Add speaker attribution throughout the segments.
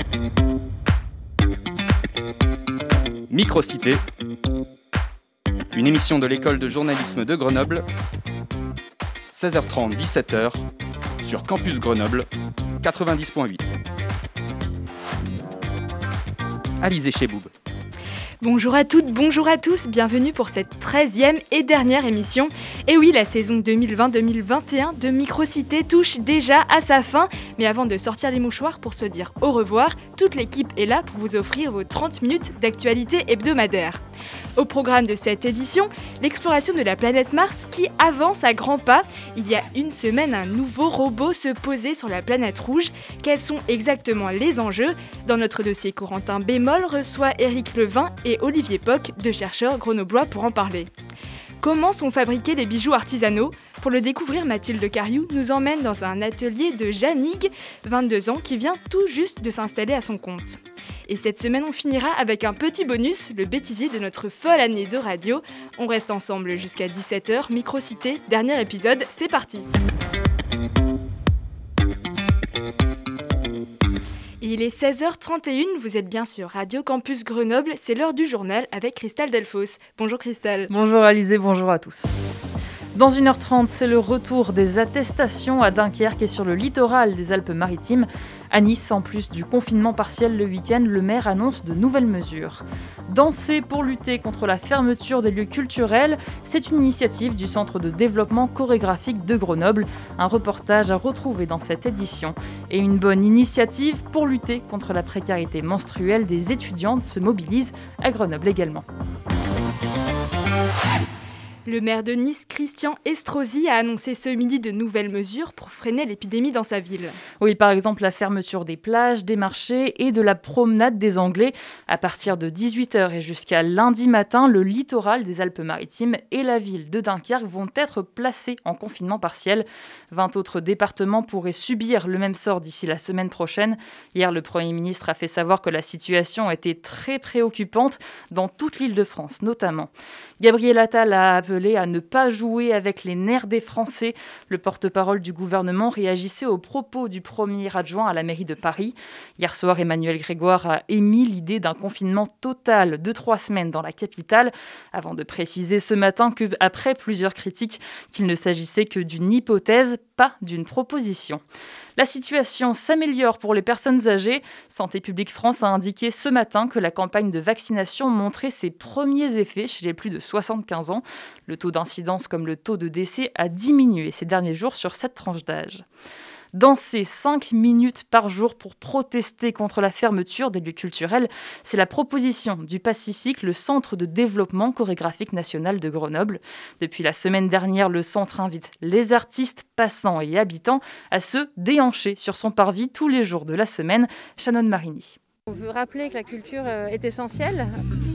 Speaker 1: Microcité, une émission de l'école de journalisme de Grenoble, 16h30, 17h, sur Campus Grenoble, 90.8. Alizé Cheboub.
Speaker 2: Bonjour à toutes, bonjour à tous, bienvenue pour cette 13e et dernière émission. Et oui, la saison 2020-2021 de Microcité touche déjà à sa fin. Mais avant de sortir les mouchoirs pour se dire au revoir, toute l'équipe est là pour vous offrir vos 30 minutes d'actualité hebdomadaire. Au programme de cette édition, l'exploration de la planète Mars qui avance à grands pas. Il y a une semaine, un nouveau robot se posait sur la planète rouge. Quels sont exactement les enjeux ? Dans notre dossier, Corentin Bémol reçoit Éric Levin et Olivier Poc, deux chercheurs grenoblois, pour en parler. Comment sont fabriqués les bijoux artisanaux ? Pour le découvrir, Mathilde Cariou nous emmène dans un atelier de Janig, 22 ans, qui vient tout juste de s'installer à son compte. Et cette semaine, on finira avec un petit bonus, le bêtisier de notre folle année de radio. On reste ensemble jusqu'à 17h, Microcité, dernier épisode, c'est parti. Il est 16h31, vous êtes bien sur Radio Campus Grenoble, c'est l'heure du journal avec Christelle Delphos. Bonjour Christelle.
Speaker 3: Bonjour Alizé, bonjour à tous. Dans 1h30, c'est le retour des attestations à Dunkerque et sur le littoral des Alpes-Maritimes. À Nice, en plus du confinement partiel le week-end, le maire annonce de nouvelles mesures. Danser pour lutter contre la fermeture des lieux culturels, c'est une initiative du Centre de développement chorégraphique de Grenoble. Un reportage à retrouver dans cette édition. Et une bonne initiative pour lutter contre la précarité menstruelle des étudiantes se mobilise à Grenoble également.
Speaker 2: Le maire de Nice, Christian Estrosi, a annoncé ce midi de nouvelles mesures pour freiner l'épidémie dans sa ville.
Speaker 3: Oui, par exemple la fermeture des plages, des marchés et de la promenade des Anglais. À partir de 18h et jusqu'à lundi matin, le littoral des Alpes-Maritimes et la ville de Dunkerque vont être placés en confinement partiel. 20 autres départements pourraient subir le même sort d'ici la semaine prochaine. Hier, le Premier ministre a fait savoir que la situation était très préoccupante dans toute l'Île-de-France, notamment. Gabriel Attal a appelé à ne pas jouer avec les nerfs des Français. Le porte-parole du gouvernement réagissait aux propos du premier adjoint à la mairie de Paris. Hier soir, Emmanuel Grégoire a émis l'idée d'un confinement total de 3 semaines dans la capitale, avant de préciser ce matin qu'après plusieurs critiques, qu'il ne s'agissait que d'une hypothèse, pas d'une proposition. La situation s'améliore pour les personnes âgées. Santé publique France a indiqué ce matin que la campagne de vaccination montrait ses premiers effets chez les plus de 75 ans. Le taux d'incidence comme le taux de décès a diminué ces derniers jours sur cette tranche d'âge. Danser 5 minutes par jour pour protester contre la fermeture des lieux culturels, c'est la proposition du Pacifique, le Centre de développement chorégraphique national de Grenoble. Depuis la semaine dernière, le centre invite les artistes, passants et habitants à se déhancher sur son parvis tous les jours de la semaine. Shannon Marini.
Speaker 4: On veut rappeler que la culture est essentielle.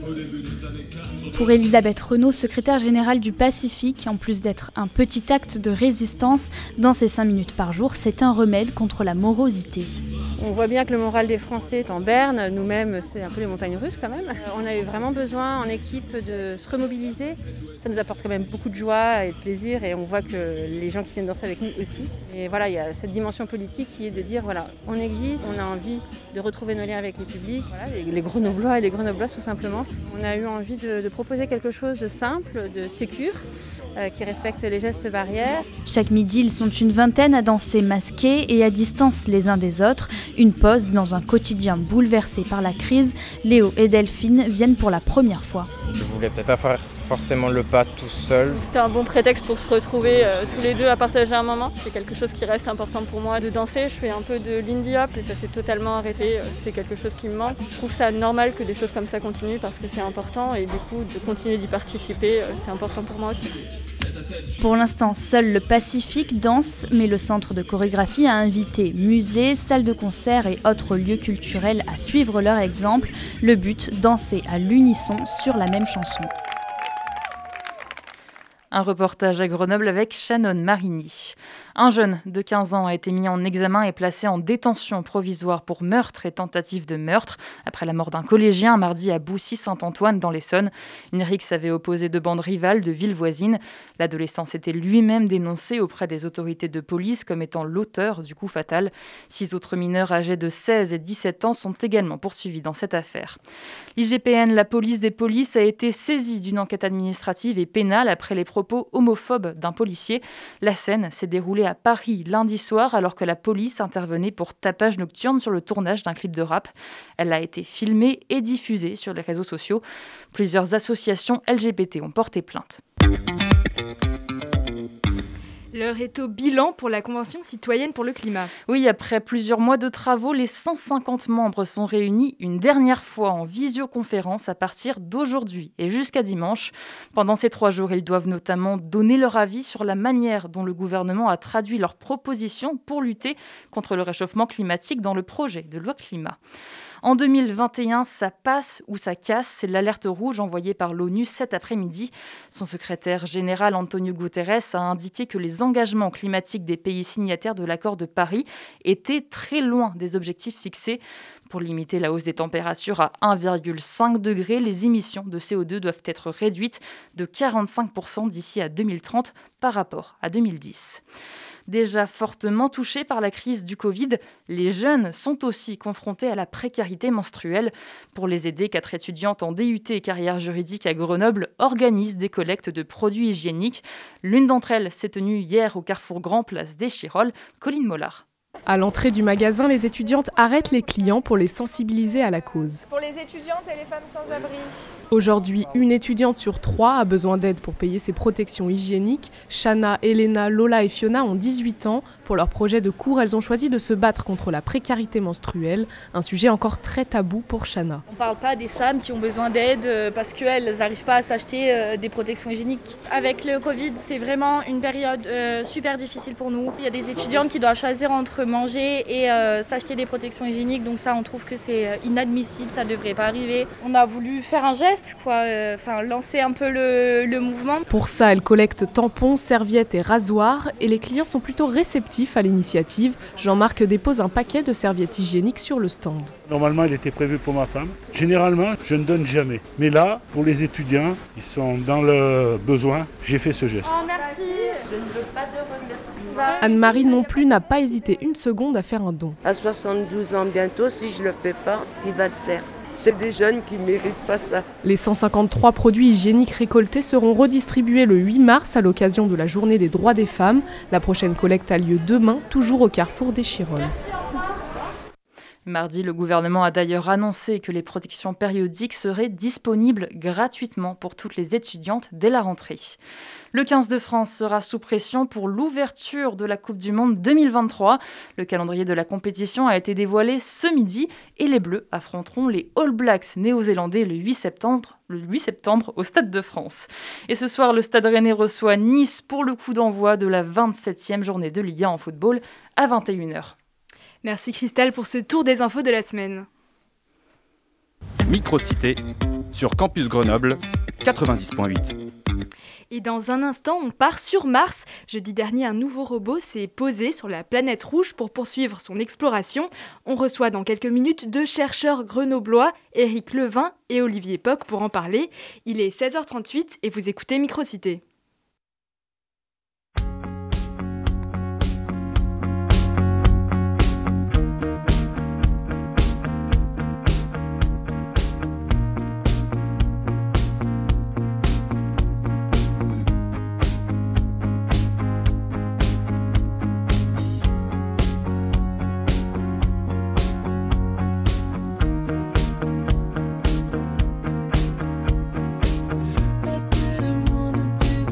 Speaker 5: Pour Elisabeth Renaud, secrétaire générale du Pacifique, en plus d'être un petit acte de résistance, danser 5 minutes par jour, c'est un remède contre la morosité.
Speaker 4: On voit bien que le moral des Français est en berne. Nous-mêmes, c'est un peu les montagnes russes quand même. On a eu vraiment besoin en équipe de se remobiliser. Ça nous apporte quand même beaucoup de joie et de plaisir et on voit que les gens qui viennent danser avec nous aussi. Et voilà, il y a cette dimension politique qui est de dire voilà, on existe, on a envie de retrouver nos liens avec les publics, voilà, les Grenoblois et les Grenobloises tout simplement. On a eu envie de proposer quelque chose de simple, de sécure, qui respecte les gestes barrières.
Speaker 5: Chaque midi, ils sont une vingtaine à danser masqués et à distance les uns des autres. Une pause dans un quotidien bouleversé par la crise. Léo et Delphine viennent pour la première fois.
Speaker 6: Je voulais peut-être pas faire forcément le pas tout seul.
Speaker 7: C'était un bon prétexte pour se retrouver tous les deux à partager un moment. C'est quelque chose qui reste important pour moi de danser. Je fais un peu de l'indie hop et ça s'est totalement arrêté. C'est quelque chose qui me manque. Je trouve ça normal que des choses comme ça continuent parce que c'est important et du coup de continuer d'y participer, c'est important pour moi aussi.
Speaker 5: Pour l'instant, seul le Pacifique danse, mais le centre de chorégraphie a invité musées, salles de concert et autres lieux culturels à suivre leur exemple. Le but, danser à l'unisson sur la même chanson.
Speaker 3: Un reportage à Grenoble avec Shannon Marini. Un jeune de 15 ans a été mis en examen et placé en détention provisoire pour meurtre et tentative de meurtre après la mort d'un collégien mardi à Boussy-Saint-Antoine dans l'Essonne. Une rixe avait opposé deux bandes rivales de villes voisines. L'adolescent s'était lui-même dénoncé auprès des autorités de police comme étant l'auteur du coup fatal. 6 autres mineurs âgés de 16 et 17 ans sont également poursuivis dans cette affaire. L'IGPN, la police des polices, a été saisie d'une enquête administrative et pénale après les propos homophobes d'un policier. La scène s'est déroulée à Paris lundi soir alors que la police intervenait pour tapage nocturne sur le tournage d'un clip de rap. Elle a été filmée et diffusée sur les réseaux sociaux. Plusieurs associations LGBT ont porté plainte.
Speaker 2: L'heure est au bilan pour la Convention citoyenne pour le climat.
Speaker 3: Oui, après plusieurs mois de travaux, les 150 membres sont réunis une dernière fois en visioconférence à partir d'aujourd'hui et jusqu'à dimanche. Pendant ces 3 jours, ils doivent notamment donner leur avis sur la manière dont le gouvernement a traduit leurs propositions pour lutter contre le réchauffement climatique dans le projet de loi climat. En 2021, ça passe ou ça casse, c'est l'alerte rouge envoyée par l'ONU cet après-midi. Son secrétaire général Antonio Guterres a indiqué que les engagements climatiques des pays signataires de l'accord de Paris étaient très loin des objectifs fixés. Pour limiter la hausse des températures à 1,5 degré, les émissions de CO2 doivent être réduites de 45% d'ici à 2030 par rapport à 2010. Déjà fortement touchés par la crise du Covid, les jeunes sont aussi confrontés à la précarité menstruelle. Pour les aider, 4 étudiantes en DUT et carrière juridique à Grenoble organisent des collectes de produits hygiéniques. L'une d'entre elles s'est tenue hier au carrefour Grand Place d'Échirolles. Colline Mollard.
Speaker 8: À l'entrée du magasin, les étudiantes arrêtent les clients pour les sensibiliser à la cause.
Speaker 9: Pour les étudiantes et les femmes sans abri.
Speaker 8: Aujourd'hui, une étudiante sur 3 a besoin d'aide pour payer ses protections hygiéniques. Shana, Elena, Lola et Fiona ont 18 ans. Pour leur projet de cours, elles ont choisi de se battre contre la précarité menstruelle, un sujet encore très tabou pour Shana.
Speaker 10: On ne parle pas des femmes qui ont besoin d'aide parce qu'elles n'arrivent pas à s'acheter des protections hygiéniques.
Speaker 11: Avec le Covid, c'est vraiment une période super difficile pour nous. Il y a des étudiantes qui doivent choisir entre manger et s'acheter des protections hygiéniques, donc ça on trouve que c'est inadmissible, ça ne devrait pas arriver. On a voulu faire un geste, lancer un peu le mouvement.
Speaker 8: Pour ça, elle collecte tampons, serviettes et rasoirs et les clients sont plutôt réceptifs à l'initiative. Jean-Marc dépose un paquet de serviettes hygiéniques sur le stand.
Speaker 12: Normalement, il était prévu pour ma femme. Généralement, je ne donne jamais. Mais là, pour les étudiants, ils sont dans le besoin, j'ai fait ce geste.
Speaker 11: Oh, merci.
Speaker 9: Je ne veux pas de remerciements.
Speaker 8: Anne-Marie non plus n'a pas hésité une seconde à faire un don.
Speaker 13: À 72 ans bientôt, si je ne le fais pas, qui va le faire ? C'est des jeunes qui ne méritent pas ça.
Speaker 8: Les 153 produits hygiéniques récoltés seront redistribués le 8 mars à l'occasion de la Journée des droits des femmes. La prochaine collecte a lieu demain, toujours au carrefour d'Échirolles.
Speaker 3: Mardi, le gouvernement a d'ailleurs annoncé que les protections périodiques seraient disponibles gratuitement pour toutes les étudiantes dès la rentrée. Le 15 de France sera sous pression pour l'ouverture de la Coupe du Monde 2023. Le calendrier de la compétition a été dévoilé ce midi et les Bleus affronteront les All Blacks néo-zélandais le 8 septembre au Stade de France. Et ce soir, le Stade Rennais reçoit Nice pour le coup d'envoi de la 27e journée de Ligue 1 en football à 21h.
Speaker 2: Merci Christelle pour ce tour des infos de la semaine.
Speaker 1: Microcité sur Campus Grenoble 90.8.
Speaker 2: Et dans un instant, on part sur Mars. Jeudi dernier, un nouveau robot s'est posé sur la planète rouge pour poursuivre son exploration. On reçoit dans quelques minutes 2 chercheurs grenoblois, Éric Levin et Olivier Poc, pour en parler. Il est 16h38 et vous écoutez Microcité.
Speaker 14: I didn't wanna be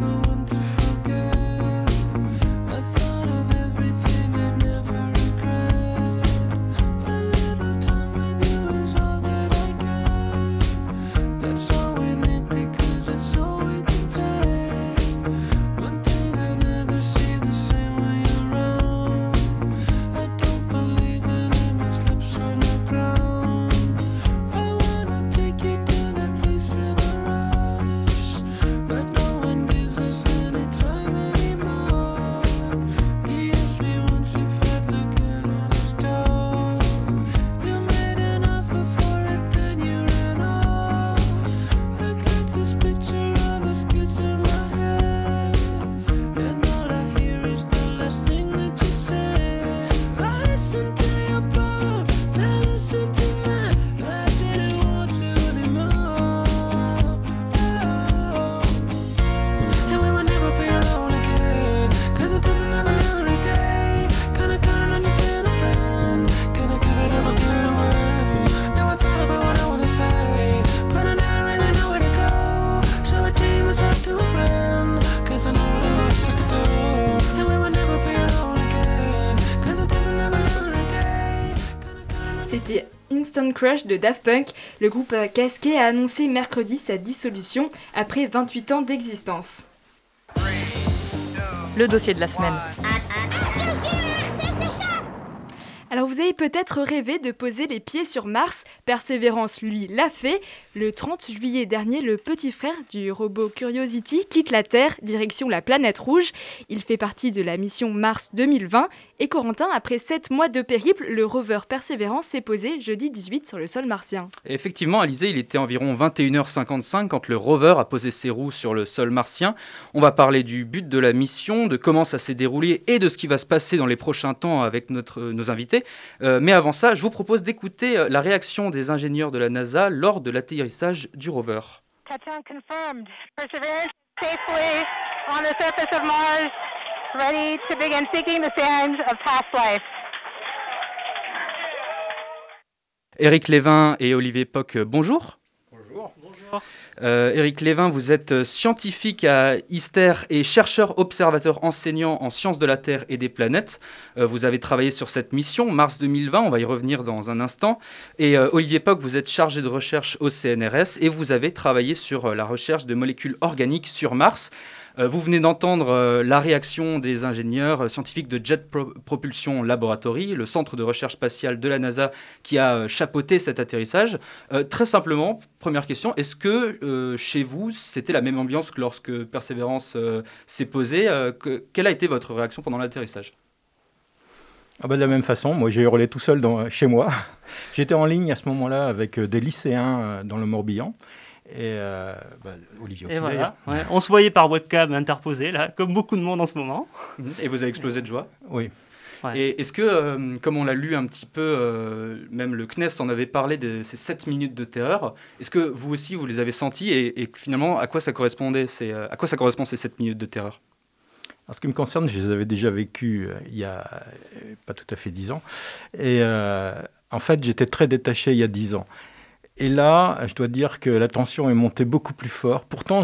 Speaker 2: c'était Instant Crush de Daft Punk. Le groupe casqué a annoncé mercredi sa dissolution après 28 ans d'existence.
Speaker 3: Le dossier de la semaine.
Speaker 2: Alors vous avez peut-être rêvé de poser les pieds sur Mars. Persévérance, lui, l'a fait. Le 30 juillet dernier, le petit frère du robot Curiosity quitte la Terre, direction la planète rouge. Il fait partie de la mission Mars 2020. Et Corentin, après 7 mois de périple, le rover Persévérance s'est posé jeudi 18 sur le sol martien.
Speaker 1: Et effectivement, Alizé, il était environ 21h55 quand le rover a posé ses roues sur le sol martien. On va parler du but de la mission, de comment ça s'est déroulé et de ce qui va se passer dans les prochains temps avec nos invités. Mais avant ça, je vous propose d'écouter la réaction des ingénieurs de la NASA lors de l'atterrissage du rover.
Speaker 14: Touchdown confirmed. Perseverance safely on the surface of Mars, ready to begin seeking the sands of past life.
Speaker 1: Éric Lévin et Olivier Poc, bonjour.
Speaker 15: Bonjour.
Speaker 1: Éric Lévin, vous êtes scientifique à ISTER et chercheur observateur enseignant en sciences de la Terre et des planètes. Vous avez travaillé sur cette mission, Mars 2020, on va y revenir dans un instant. Et Olivier Poc, vous êtes chargé de recherche au CNRS et vous avez travaillé sur la recherche de molécules organiques sur Mars. Vous venez d'entendre la réaction des ingénieurs scientifiques de Jet Propulsion Laboratory, le centre de recherche spatiale de la NASA qui a chapeauté cet atterrissage. Très simplement, première question, est-ce que chez vous, c'était la même ambiance que lorsque Persévérance s'est posée quelle a été votre réaction pendant l'atterrissage ?
Speaker 15: De la même façon, moi j'ai hurlé tout seul chez moi. J'étais en ligne à ce moment-là avec des lycéens dans le Morbihan. Et Olivier aussi,
Speaker 16: voilà, ouais. On se voyait par webcam interposée, là, comme beaucoup de monde en ce moment.
Speaker 1: Et vous avez explosé de joie ?
Speaker 15: Oui.
Speaker 1: Ouais. Et est-ce que, comme on l'a lu un petit peu, même le CNES en avait parlé de ces 7 minutes de terreur, est-ce que vous aussi, vous les avez sentis et finalement, à quoi ça correspond ces 7 minutes de terreur ?
Speaker 15: En ce qui me concerne, je les avais déjà vécues il y a pas tout à fait 10 ans. Et en fait, j'étais très détaché il y a 10 ans. Et là, je dois dire que la tension est montée beaucoup plus fort. Pourtant,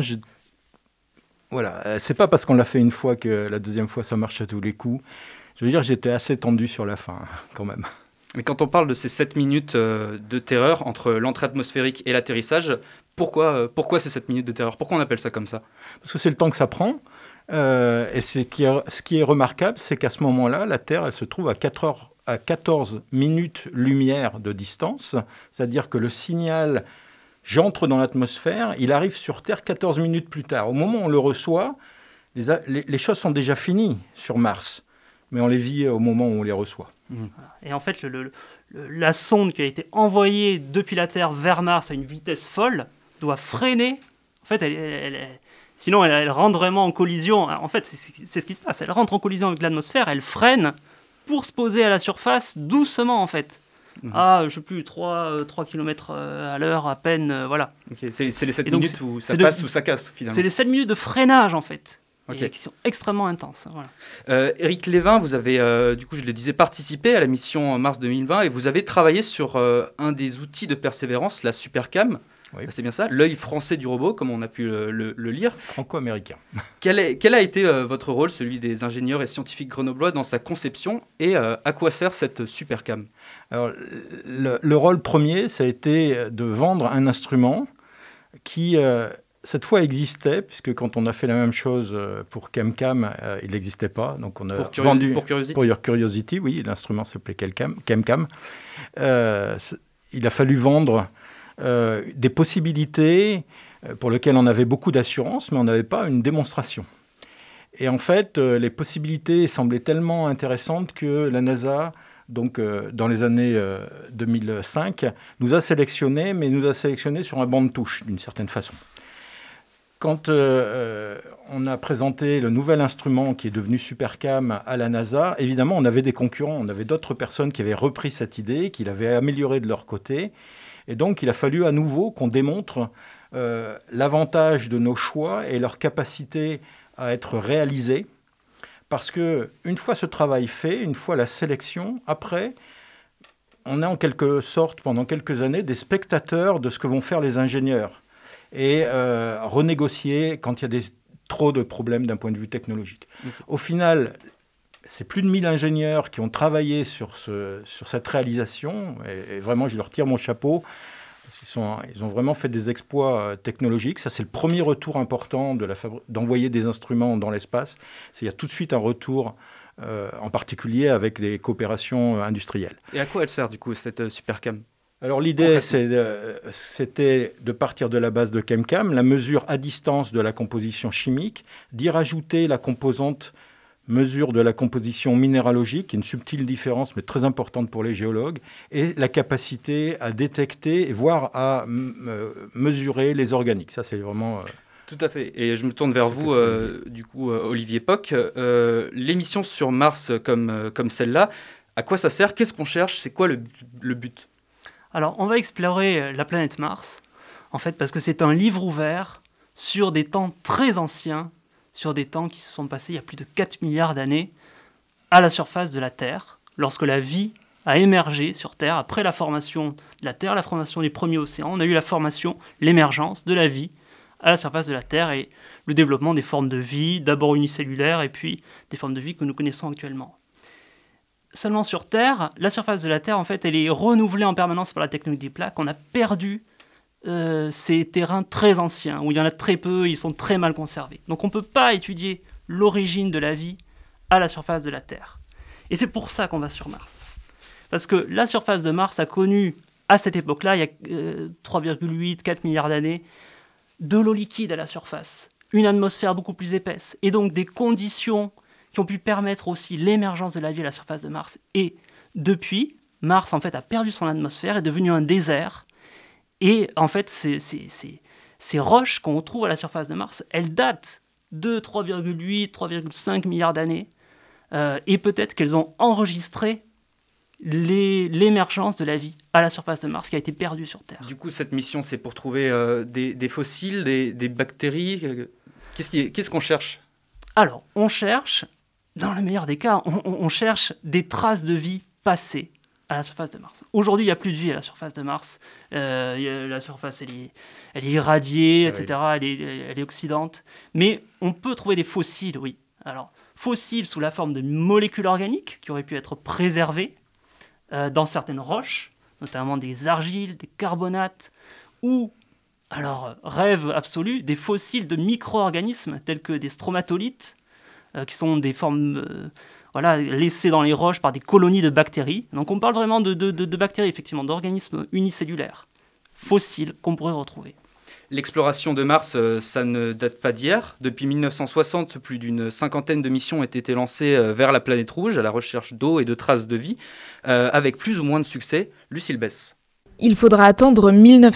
Speaker 15: c'est pas parce qu'on l'a fait une fois que la deuxième fois, ça marche à tous les coups. Je veux dire, j'étais assez tendu sur la fin, quand même.
Speaker 1: Mais quand on parle de ces 7 minutes de terreur entre l'entrée atmosphérique et l'atterrissage, pourquoi ces 7 minutes de terreur ? Pourquoi on appelle ça comme ça ?
Speaker 15: Parce que c'est le temps que ça prend. Et ce qui est remarquable, c'est qu'à ce moment-là, la Terre, elle se trouve à 14 minutes-lumière de distance, c'est-à-dire que le signal « j'entre dans l'atmosphère », il arrive sur Terre 14 minutes plus tard. Au moment où on le reçoit, les choses sont déjà finies sur Mars, mais on les vit au moment où on les reçoit.
Speaker 16: Et en fait, la sonde qui a été envoyée depuis la Terre vers Mars à une vitesse folle doit freiner. En fait, sinon elle rentre vraiment en collision. En fait, c'est ce qui se passe. Elle rentre en collision avec l'atmosphère, elle freine pour se poser à la surface doucement, en fait. Je ne sais plus, 3 km à l'heure à peine, voilà.
Speaker 1: Okay. C'est les 7 minutes où ça passe ou ça casse, finalement.
Speaker 16: C'est les 7 minutes de freinage, en fait,
Speaker 1: okay.
Speaker 16: Qui sont extrêmement intenses. Voilà.
Speaker 1: Éric Lévin, vous avez, du coup, je le disais, participé à la mission Mars 2020 et vous avez travaillé sur un des outils de Persévérance, la Supercam. Oui. C'est bien ça, l'œil français du robot, comme on a pu le lire.
Speaker 15: Franco-américain.
Speaker 1: Quel a été votre rôle, celui des ingénieurs et scientifiques grenoblois, dans sa conception et à quoi sert cette Supercam ?
Speaker 15: Alors, le rôle premier, ça a été de vendre un instrument qui, cette fois, existait, puisque quand on a fait la même chose pour ChemCam, il n'existait pas. Donc on a vendu
Speaker 1: pour Curiosity.
Speaker 15: Pour Curiosity, oui, l'instrument s'appelait ChemCam. Il a fallu vendre des possibilités pour lesquelles on avait beaucoup d'assurance, mais on n'avait pas une démonstration. Et en fait, les possibilités semblaient tellement intéressantes que la NASA, donc, dans les années 2005, nous a sélectionnés, mais nous a sélectionnés sur un banc de touche, d'une certaine façon. Quand on a présenté le nouvel instrument qui est devenu Supercam à la NASA, évidemment, on avait des concurrents, on avait d'autres personnes qui avaient repris cette idée, qui l'avaient améliorée de leur côté. Et donc, il a fallu à nouveau qu'on démontre l'avantage de nos choix et leur capacité à être réalisés. Parce qu'une fois ce travail fait, une fois la sélection, après, on est en quelque sorte, pendant quelques années, des spectateurs de ce que vont faire les ingénieurs. Et renégocier quand il y a trop de problèmes d'un point de vue technologique. Okay. Au final, c'est plus de 1000 ingénieurs qui ont travaillé sur cette réalisation. Et vraiment, je leur tire mon chapeau. Ils ont vraiment fait des exploits technologiques. Ça, c'est le premier retour important d'envoyer des instruments dans l'espace. Il y a tout de suite un retour, en particulier avec les coopérations industrielles.
Speaker 1: Et à quoi elle sert, du coup, cette Supercam ?
Speaker 15: Alors l'idée, c'était de partir de la base de ChemCam, la mesure à distance de la composition chimique, d'y rajouter la composante mesure de la composition minéralogique, une subtile différence mais très importante pour les géologues, et la capacité à détecter, voire à mesurer les organiques. Ça, c'est vraiment...
Speaker 1: Tout à fait. Et je me tourne vers vous, du coup, Olivier Poc. L'émission sur Mars comme celle-là, à quoi ça sert ? Qu'est-ce qu'on cherche ? C'est quoi le but ?
Speaker 16: Alors, on va explorer la planète Mars, en fait, parce que c'est un livre ouvert sur des temps très anciens, sur des temps qui se sont passés il y a plus de 4 milliards d'années, à la surface de la Terre, lorsque la vie a émergé sur Terre, après la formation de la Terre, la formation des premiers océans, on a eu l'émergence de la vie à la surface de la Terre et le développement des formes de vie, d'abord unicellulaires et puis des formes de vie que nous connaissons actuellement. Seulement sur Terre, la surface de la Terre, en fait, elle est renouvelée en permanence par la tectonique des plaques. On a perdu ces terrains très anciens, où il y en a très peu, ils sont très mal conservés. Donc on ne peut pas étudier l'origine de la vie à la surface de la Terre. Et c'est pour ça qu'on va sur Mars. Parce que la surface de Mars a connu, à cette époque-là, il y a 3,8, 4 milliards d'années, de l'eau liquide à la surface, une atmosphère beaucoup plus épaisse, et donc des conditions qui ont pu permettre aussi l'émergence de la vie à la surface de Mars. Et depuis, Mars en fait a perdu son atmosphère, est devenu un désert. Et en fait, ces roches qu'on trouve à la surface de Mars, elles datent de 3,8, 3,5 milliards d'années. Et peut-être qu'elles ont enregistré l'émergence de la vie à la surface de Mars qui a été perdue sur Terre.
Speaker 1: Du coup, cette mission, c'est pour trouver des fossiles, des bactéries. Qu'est-ce qu'on cherche ?
Speaker 16: Alors, on cherche, dans le meilleur des cas, on cherche des traces de vie passées à la surface de Mars. Aujourd'hui, il n'y a plus de vie à la surface de Mars. La surface, elle est irradiée, etc. Elle est oxydante. Mais on peut trouver des fossiles, oui. Alors, fossiles sous la forme de molécules organiques qui auraient pu être préservées dans certaines roches, notamment des argiles, des carbonates, ou, alors, rêve absolu, des fossiles de micro-organismes tels que des stromatolites, qui sont des formes... laissés dans les roches par des colonies de bactéries. Donc on parle vraiment de bactéries, effectivement, d'organismes unicellulaires, fossiles, qu'on pourrait retrouver.
Speaker 1: L'exploration de Mars, ça ne date pas d'hier. Depuis 1960, plus d'une cinquantaine de missions ont été lancées vers la planète rouge, à la recherche d'eau et de traces de vie, avec plus ou moins de succès. Lucille Bess.
Speaker 8: Il faudra attendre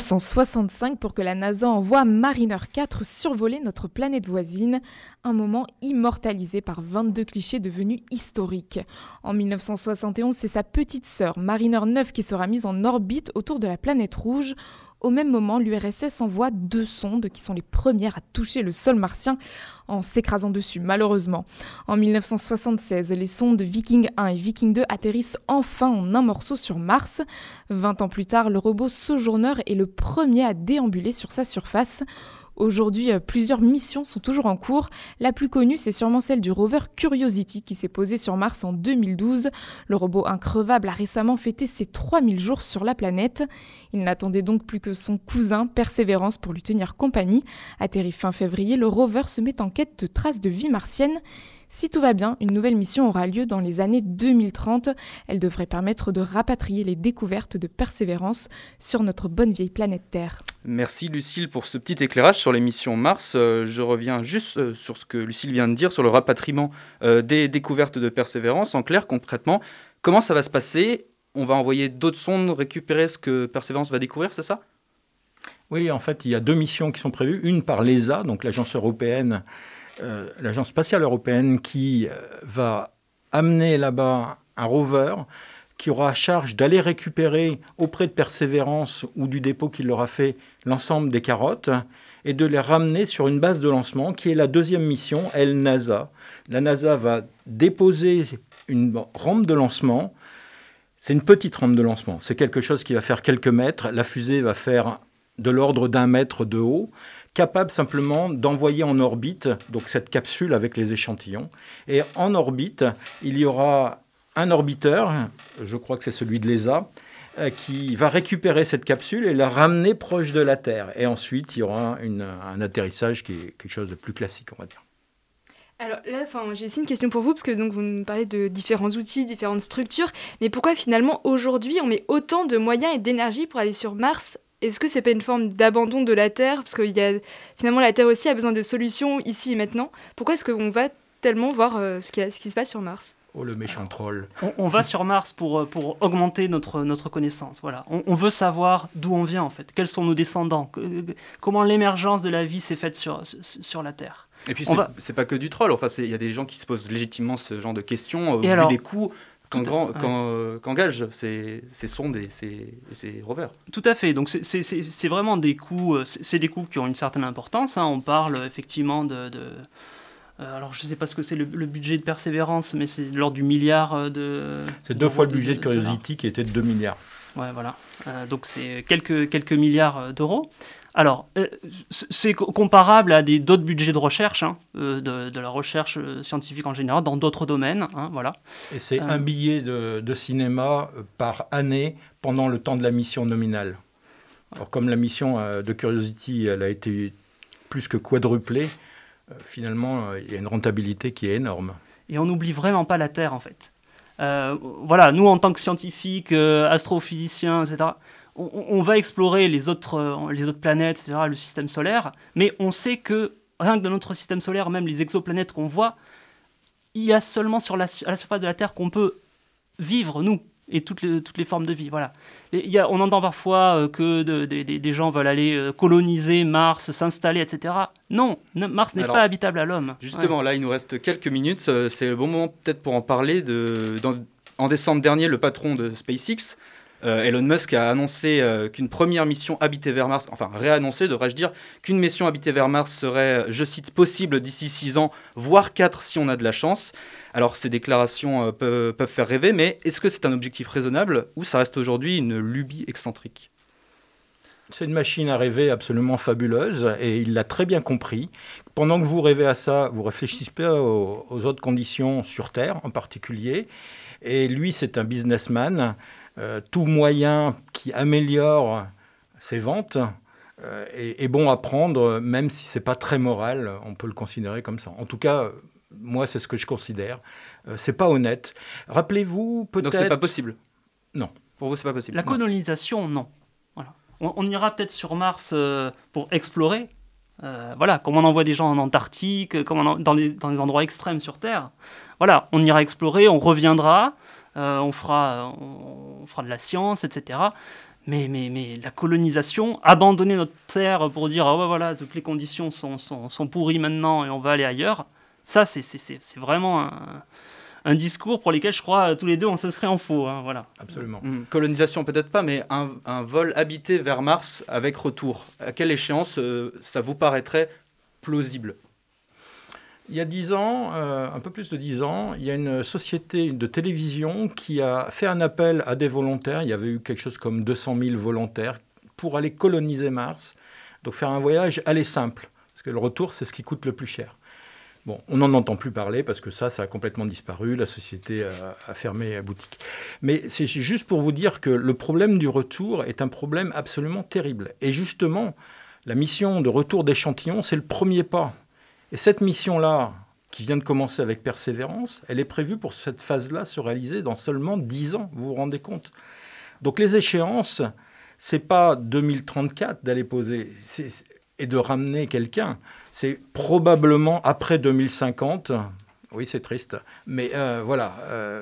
Speaker 8: 1965 pour que la NASA envoie Mariner 4 survoler notre planète voisine, un moment immortalisé par 22 clichés devenus historiques. En 1971, c'est sa petite sœur, Mariner 9, qui sera mise en orbite autour de la planète rouge. Au même moment, l'URSS envoie 2 sondes qui sont les premières à toucher le sol martien en s'écrasant dessus, malheureusement. En 1976, les sondes Viking 1 et Viking 2 atterrissent enfin en un morceau sur Mars. 20 ans plus tard, le robot Sojourner est le premier à déambuler sur sa surface. Aujourd'hui, plusieurs missions sont toujours en cours. La plus connue, c'est sûrement celle du rover Curiosity qui s'est posé sur Mars en 2012. Le robot increvable a récemment fêté ses 3000 jours sur la planète. Il n'attendait donc plus que son cousin Perseverance pour lui tenir compagnie. Atterri fin février, le rover se met en quête de traces de vie martienne. Si tout va bien, une nouvelle mission aura lieu dans les années 2030. Elle devrait permettre de rapatrier les découvertes de Persévérance sur notre bonne vieille planète Terre.
Speaker 1: Merci Lucille pour ce petit éclairage sur les missions Mars. Je reviens juste sur ce que Lucille vient de dire sur le rapatriement des découvertes de Persévérance. En clair, concrètement, comment ça va se passer ? On va envoyer d'autres sondes récupérer ce que Persévérance va découvrir, c'est ça ?
Speaker 15: Oui, en fait, il y a 2 missions qui sont prévues. Une par l'ESA, donc l'agence européenne, l'agence spatiale européenne, qui va amener là-bas un rover qui aura à charge d'aller récupérer auprès de Persévérance ou du dépôt qu'il leur a fait l'ensemble des carottes et de les ramener sur une base de lancement qui est la 2e mission, NASA. La NASA va déposer une rampe de lancement. C'est une petite rampe de lancement. C'est quelque chose qui va faire quelques mètres. La fusée va faire de l'ordre d'1 mètre de haut. capable simplement d'envoyer en orbite donc cette capsule avec les échantillons. Et en orbite, il y aura un orbiteur, je crois que c'est celui de l'ESA, qui va récupérer cette capsule et la ramener proche de la Terre. Et ensuite, il y aura un atterrissage qui est quelque chose de plus classique, on va dire.
Speaker 2: Alors là, j'ai aussi une question pour vous, parce que donc, vous nous parlez de différents outils, différentes structures, mais pourquoi finalement aujourd'hui on met autant de moyens et d'énergie pour aller sur Mars ? Est-ce que c'est pas une forme d'abandon de la Terre ? Parce que finalement la Terre aussi a besoin de solutions ici et maintenant. Pourquoi est-ce qu'on va tellement voir ce qui se passe sur Mars ?
Speaker 15: Oh, le méchant troll.
Speaker 16: On va sur Mars pour augmenter notre connaissance. Voilà. On veut savoir d'où on vient, en fait. Quels sont nos descendants, comment l'émergence de la vie s'est faite sur la Terre.
Speaker 1: Et puis, c'est pas que du troll. Enfin, il y a des gens qui se posent légitimement ce genre de questions au vu des coûts qu'engagent ces sondes et ces rovers.
Speaker 16: Tout à fait. Donc, c'est vraiment des coûts, c'est des coûts qui ont une certaine importance. Hein. On parle effectivement alors, je ne sais pas ce que c'est le budget de Persévérance, mais c'est l'ordre du milliard de...
Speaker 15: C'est 2 fois le budget de Curiosity qui était de 2 milliards.
Speaker 16: Ouais, voilà. Donc, c'est quelques milliards d'euros. Alors, c'est comparable à d'autres budgets de recherche, de la recherche scientifique en général, dans d'autres domaines. Voilà.
Speaker 15: Et c'est un billet de cinéma par année pendant le temps de la mission nominale. Alors, comme la mission de Curiosity, elle a été plus que quadruplée, finalement, il y a une rentabilité qui est énorme.
Speaker 16: Et on n'oublie vraiment pas la Terre, en fait. Voilà, nous, en tant que scientifiques, astrophysiciens, etc., on va explorer les autres planètes, etc., le système solaire, mais on sait que, rien que dans notre système solaire, même les exoplanètes qu'on voit, il y a seulement à la surface de la Terre qu'on peut vivre, nous, et toutes les formes de vie. Voilà. On entend parfois que des gens veulent aller coloniser Mars, s'installer, etc. Non, Mars n'est pas habitable à l'homme.
Speaker 1: Justement, là, il nous reste quelques minutes. C'est le bon moment peut-être pour en parler. En décembre dernier, le patron de SpaceX, Elon Musk, a annoncé qu'une première mission habitée vers Mars, enfin réannoncé, devrais-je dire, qu'une mission habitée vers Mars serait, je cite, possible d'ici 6 ans, voire 4 si on a de la chance. Alors ces déclarations peuvent faire rêver, mais est-ce que c'est un objectif raisonnable ou ça reste aujourd'hui une lubie excentrique ?
Speaker 15: C'est une machine à rêver absolument fabuleuse et il l'a très bien compris. Pendant que vous rêvez à ça, vous réfléchissez pas aux autres conditions sur Terre en particulier. Et lui, c'est un businessman. Tout moyen qui améliore ses ventes est bon à prendre, même si ce n'est pas très moral, on peut le considérer comme ça. En tout cas, moi, c'est ce que je considère. Ce n'est pas honnête. Rappelez-vous peut-être...
Speaker 1: Donc, ce n'est pas possible ?
Speaker 15: Non.
Speaker 1: Pour vous, ce n'est pas possible ?
Speaker 16: La colonisation, non. Voilà. On ira peut-être sur Mars pour explorer. Voilà, comme on envoie des gens en Antarctique, comme dans les endroits extrêmes sur Terre. Voilà, on ira explorer, on reviendra, on fera de la science, etc. Mais la colonisation, abandonner notre Terre pour dire « Ah ouais, voilà, toutes les conditions sont pourries maintenant et on va aller ailleurs », ça, c'est vraiment un discours pour lequel je crois tous les deux on s'inscrit en faux. Voilà.
Speaker 15: Absolument.
Speaker 1: Colonisation peut-être pas, mais un vol habité vers Mars avec retour. À quelle échéance ça vous paraîtrait plausible ?
Speaker 15: Il y a 10 ans, un peu plus de 10 ans, il y a une société de télévision qui a fait un appel à des volontaires. Il y avait eu quelque chose comme 200 000 volontaires pour aller coloniser Mars. Donc faire un voyage aller simple, parce que le retour, c'est ce qui coûte le plus cher. Bon, on n'en entend plus parler parce que ça a complètement disparu. La société a fermé la boutique. Mais c'est juste pour vous dire que le problème du retour est un problème absolument terrible. Et justement, la mission de retour d'échantillons, c'est le premier pas. Et cette mission-là, qui vient de commencer avec Persévérance, elle est prévue pour cette phase-là se réaliser dans seulement 10 ans. Vous vous rendez compte ? Donc les échéances, c'est pas 2034 d'aller poser et de ramener quelqu'un. C'est probablement après 2050. Oui, c'est triste. Mais voilà.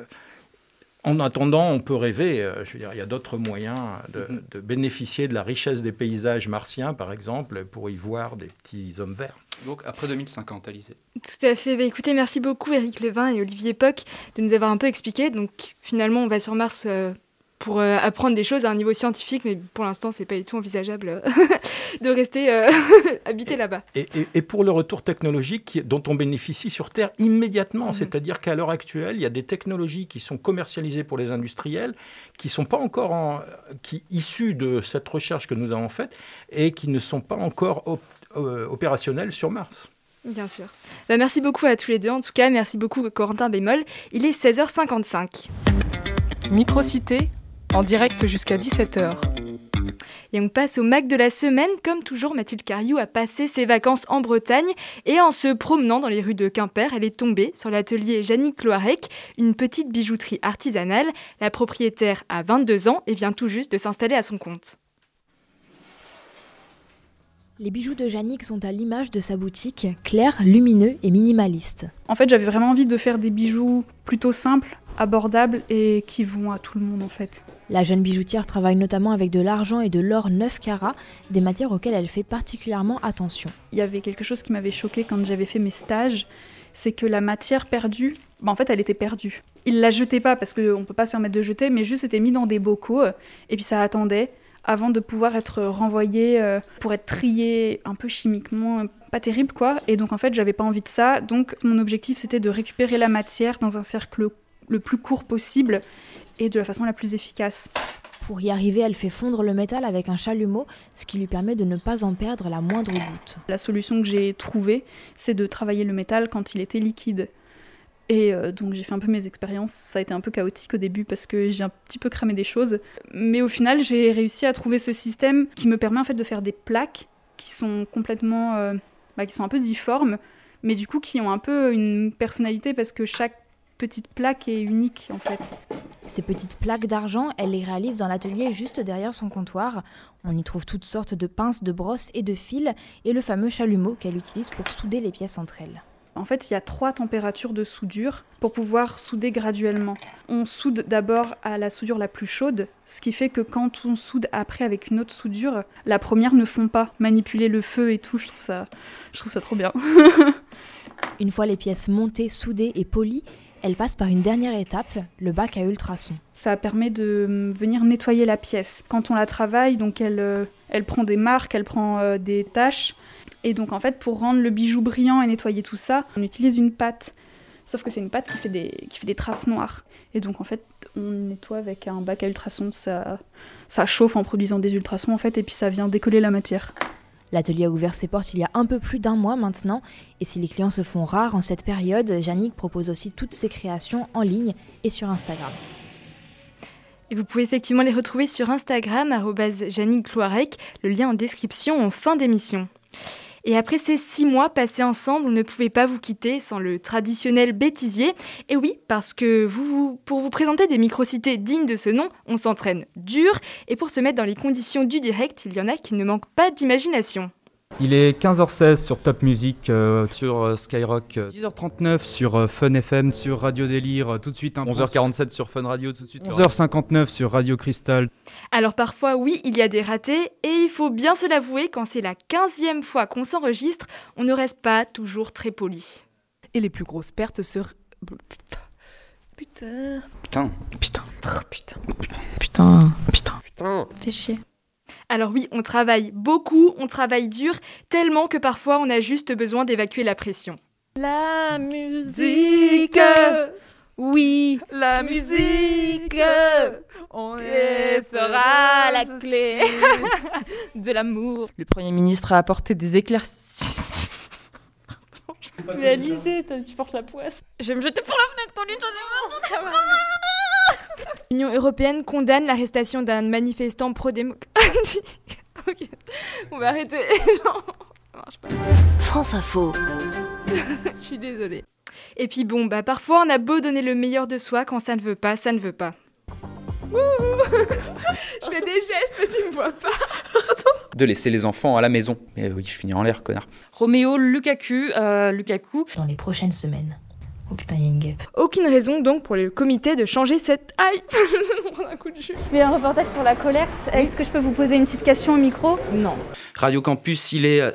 Speaker 15: En attendant, on peut rêver. Je veux dire, il y a d'autres moyens de bénéficier de la richesse des paysages martiens, par exemple, pour y voir des petits hommes verts.
Speaker 1: Donc après 2050, Alizée.
Speaker 2: Tout à fait. Écoutez, merci beaucoup Éric Levin et Olivier Poc de nous avoir un peu expliqué. Donc finalement, on va sur Mars pour apprendre des choses à un niveau scientifique, mais pour l'instant, c'est pas du tout envisageable de rester habité là-bas.
Speaker 15: Et pour le retour technologique dont on bénéficie sur Terre immédiatement, c'est-à-dire qu'à l'heure actuelle, il y a des technologies qui sont commercialisées pour les industriels, qui sont pas encore issues de cette recherche que nous avons faite et qui ne sont pas encore opérationnel sur Mars.
Speaker 2: Bien sûr. Merci beaucoup à tous les deux. En tout cas, merci beaucoup Corentin Bémol. Il est 16h55.
Speaker 8: Microcité, en direct jusqu'à 17h.
Speaker 2: Et on passe au Mac de la semaine. Comme toujours, Mathilde Cariou a passé ses vacances en Bretagne. Et en se promenant dans les rues de Quimper, elle est tombée sur l'atelier Jannick Cloarec, une petite bijouterie artisanale. La propriétaire a 22 ans et vient tout juste de s'installer à son compte.
Speaker 5: Les bijoux de Jannick sont à l'image de sa boutique, clairs, lumineux et minimalistes.
Speaker 17: En fait, j'avais vraiment envie de faire des bijoux plutôt simples, abordables et qui vont à tout le monde en fait.
Speaker 5: La jeune bijoutière travaille notamment avec de l'argent et de l'or 9 carats, des matières auxquelles elle fait particulièrement attention.
Speaker 17: Il y avait quelque chose qui m'avait choquée quand j'avais fait mes stages, c'est que la matière perdue, en fait elle était perdue. Ils la jetaient pas parce qu'on ne peut pas se permettre de jeter, mais juste c'était mis dans des bocaux et puis ça attendait avant de pouvoir être renvoyé pour être trié un peu chimiquement, pas terrible quoi. Et donc en fait j'avais pas envie de ça, donc mon objectif c'était de récupérer la matière dans un cercle le plus court possible et de la façon la plus efficace.
Speaker 5: Pour y arriver, elle fait fondre le métal avec un chalumeau, ce qui lui permet de ne pas en perdre la moindre goutte.
Speaker 17: La solution que j'ai trouvée, c'est de travailler le métal quand il était liquide. Et donc j'ai fait un peu mes expériences, ça a été un peu chaotique au début parce que j'ai un petit peu cramé des choses. Mais au final, j'ai réussi à trouver ce système qui me permet en fait de faire des plaques qui sont complètement... qui sont un peu difformes, mais du coup qui ont un peu une personnalité parce que chaque petite plaque est unique en fait.
Speaker 5: Ces petites plaques d'argent, elle les réalise dans l'atelier juste derrière son comptoir. On y trouve toutes sortes de pinces, de brosses et de fils et le fameux chalumeau qu'elle utilise pour souder les pièces entre elles.
Speaker 17: En fait, il y a 3 températures de soudure pour pouvoir souder graduellement. On soude d'abord à la soudure la plus chaude, ce qui fait que quand on soude après avec une autre soudure, la première ne fond pas. Manipuler le feu et tout, je trouve ça trop bien.
Speaker 5: Une fois les pièces montées, soudées et polies, elle passe par une dernière étape, le bac à ultrasons.
Speaker 17: Ça permet de venir nettoyer la pièce. Quand on la travaille, donc elle prend des marques, elle prend des taches. Et donc en fait, pour rendre le bijou brillant et nettoyer tout ça, on utilise une pâte. Sauf que c'est une pâte qui fait des traces noires. Et donc en fait, on nettoie avec un bac à ultrasons. Ça chauffe en produisant des ultrasons en fait, et puis ça vient décoller la matière.
Speaker 5: L'atelier a ouvert ses portes il y a un peu plus d'1 mois maintenant, et si les clients se font rares en cette période, Jannick propose aussi toutes ses créations en ligne et sur Instagram.
Speaker 2: Et vous pouvez effectivement les retrouver sur Instagram, @Jannick Cloarec, le lien en description en fin d'émission. Et après ces 6 mois passés ensemble, on ne pouvait pas vous quitter sans le traditionnel bêtisier. Et oui, parce que pour vous présenter des microcités dignes de ce nom, on s'entraîne dur. Et pour se mettre dans les conditions du direct, il y en a qui ne manquent pas d'imagination.
Speaker 1: Il est 15h16 sur Top Music, sur Skyrock, 10h39 sur Fun FM, sur Radio Délire, tout de suite 11h47 sur Fun Radio, tout de suite 11h59 sur Radio Cristal.
Speaker 2: Alors parfois, oui, il y a des ratés, et il faut bien se l'avouer, quand c'est la 15e fois qu'on s'enregistre, on ne reste pas toujours très poli.
Speaker 8: Et les plus grosses pertes sur... Putain.
Speaker 5: Fais chier.
Speaker 2: Alors oui, on travaille beaucoup, on travaille dur, tellement que parfois on a juste besoin d'évacuer la pression.
Speaker 10: La musique, oui, la musique, sera la clé de l'amour.
Speaker 3: Le Premier ministre a apporté des éclaircissements.
Speaker 10: Mais Alizée, tu portes la poisse. Je vais me jeter par la fenêtre, Pauline, j'en ai marre.
Speaker 2: L'Union européenne condamne l'arrestation d'un manifestant pro-démocratie. Ok, on va arrêter. Non, ça marche pas.
Speaker 18: France Info.
Speaker 2: Je suis désolée. Et puis bon, parfois on a beau donner le meilleur de soi, quand ça ne veut pas, ça ne veut pas. Je fais des gestes, mais tu me vois pas.
Speaker 1: De laisser les enfants à la maison. Mais oui, je finis en l'air, connard.
Speaker 3: Roméo Lukaku.
Speaker 5: Dans les prochaines semaines. Oh putain, il y a une guêpe.
Speaker 2: Aucune raison donc pour le comité de changer cette... Aïe. Je vais me prendre un coup de jus.
Speaker 17: Je fais un reportage sur la colère. Est-ce que je peux vous poser une petite question au micro ?
Speaker 2: Non.
Speaker 1: Radio Campus, il est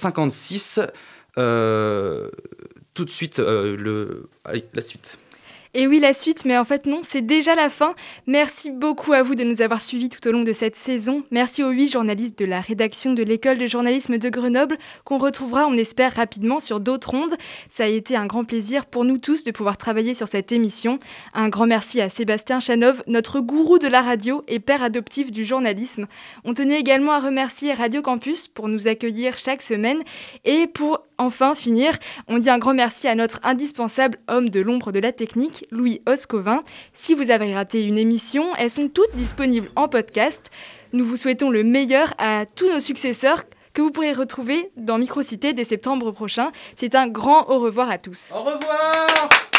Speaker 1: 16h56. Tout de suite, allez, la suite.
Speaker 2: Et oui, la suite, mais en fait non, c'est déjà la fin. Merci beaucoup à vous de nous avoir suivis tout au long de cette saison. Merci aux 8 journalistes de la rédaction de l'École de journalisme de Grenoble, qu'on retrouvera, on espère, rapidement sur d'autres ondes. Ça a été un grand plaisir pour nous tous de pouvoir travailler sur cette émission. Un grand merci à Sébastien Chanov, notre gourou de la radio et père adoptif du journalisme. On tenait également à remercier Radio Campus pour nous accueillir chaque semaine. Et pour enfin finir, on dit un grand merci à notre indispensable homme de l'ombre de la technique, Louis Oscovin. Si vous avez raté une émission, elles sont toutes disponibles en podcast. Nous vous souhaitons le meilleur à tous nos successeurs que vous pourrez retrouver dans Microcité dès septembre prochain. C'est un grand au revoir à tous.
Speaker 1: Au revoir.